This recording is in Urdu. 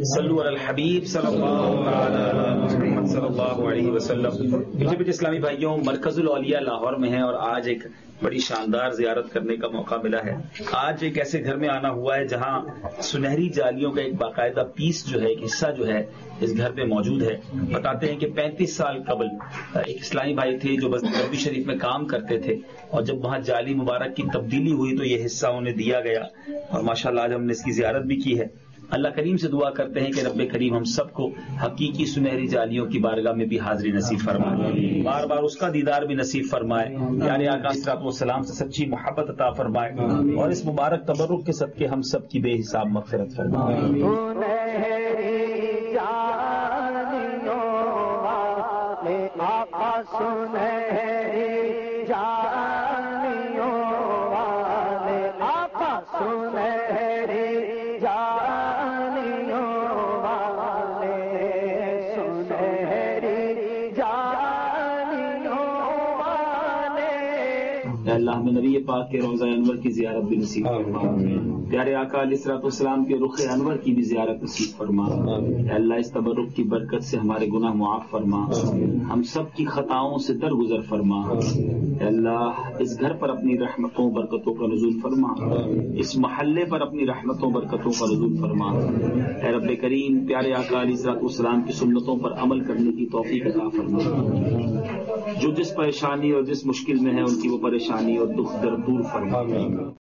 صلو علی الحبیب صلی اللہ علیہ محمد صلی اللہ علیہ وسلم۔ میٹھے اسلامی بھائیوں، مرکز الاولیاء لاہور میں ہے اور آج ایک بڑی شاندار زیارت کرنے کا موقع ملا ہے۔ آج ایک ایسے گھر میں آنا ہوا ہے جہاں سنہری جالیوں کا ایک باقاعدہ پیس جو ہے، ایک حصہ جو ہے اس گھر پہ موجود ہے۔ بتاتے ہیں کہ 35 سال قبل ایک اسلامی بھائی تھے جو بس نبوی شریف میں کام کرتے تھے، اور جب وہاں جالی مبارک کی تبدیلی ہوئی تو یہ حصہ انہیں دیا گیا، اور ماشاءاللہ آج ہم نے اس کی زیارت بھی کی ہے۔ اللہ کریم سے دعا کرتے ہیں کہ رب کریم ہم سب کو حقیقی سنہری جالیوں کی بارگاہ میں بھی حاضری نصیب فرمائے، بار بار اس کا دیدار بھی نصیب فرمائے، پیارے آقا صلی اللہ علیہ وسلم سے سچی محبت عطا فرمائے، اور اس مبارک تبرک کے صدقے ہم سب کی بے حساب مغفرت فرمائے۔ اللہ ہمیں نبی پاک کے روضہ انور کی زیارت بھی نصیب فرما، پیارے آقا علیہ الصلوۃ والسلام کے رخ انور کی بھی زیارت نصیب فرما۔ اللہ اس تبرک کی برکت سے ہمارے گناہ معاف فرما، ہم سب کی خطاؤں سے درگزر فرما۔ اللہ اس گھر پر اپنی رحمتوں برکتوں کا نزول فرما، اس محلے پر اپنی رحمتوں برکتوں کا نزول فرما۔ اے رب کریم، پیارے آقا علیہ الصلوۃ والسلام کی سنتوں پر عمل کرنے کی توفیق عطا فرما۔ جو جس پریشانی اور جس مشکل میں ہے ان کی وہ پریشانی اور دکھ درد دور فرما۔